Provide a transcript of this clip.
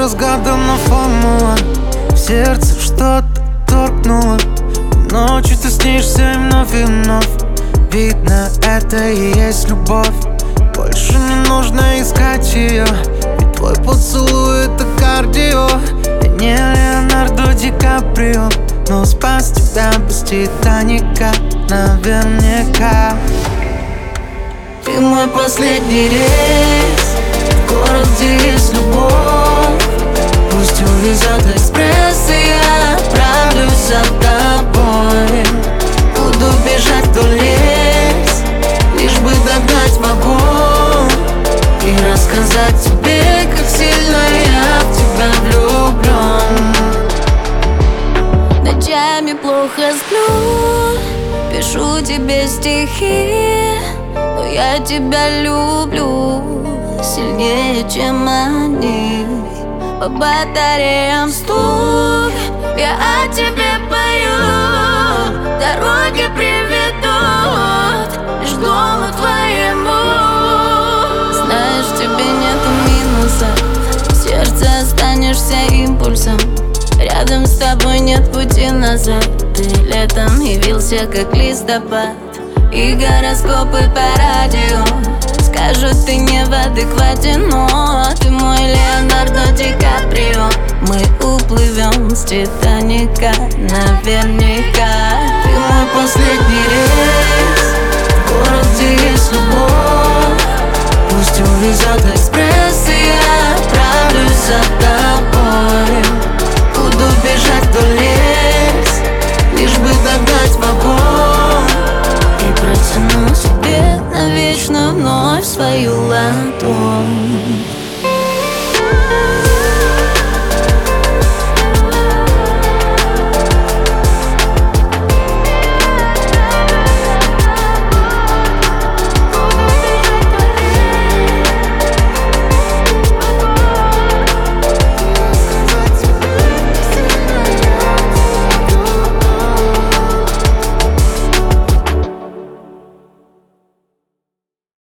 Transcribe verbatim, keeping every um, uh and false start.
неразгаданная формула. В сердце что-то торкнуло. Ночью ты снишься и вновь и вновь. Видно, это и есть любовь. Больше не нужно искать ее, ведь твой поцелуй — это кардио. Я не Леонардо Ди Каприо, но спас тебя без Титаника наверняка. Ты мой последний рейс в город, где есть любовь. Пусть увезет экспресс, и я отправлюсь за тобой. Буду бежать вдоль лес, лишь бы догнать вагон и рассказать тебе, как сильно я в тебя влюблен. Ночами плохо сплю, пишу тебе стихи, но я тебя люблю сильнее, чем они. По батареям стук, я о тебе пою. Дороги приведут лишь к дому твоему. Знаешь, в тебе нету минусов, в сердце останешься импульсом. Рядом с тобой нет пути назад. Ты летом явился как листопад, и гороскопы по радио скажут, ты не в адеквате, но ты мой Леонардо Ди Каприо. Мы уплывем с Титаника наверняка. Ты мой последний рейс в город, где есть любовь. Пусть увезет экспресс, и я отправлюсь за тобой. Буду бежать вдоль лес, лишь бы догнать вагон и протяну себе навечно вновь свою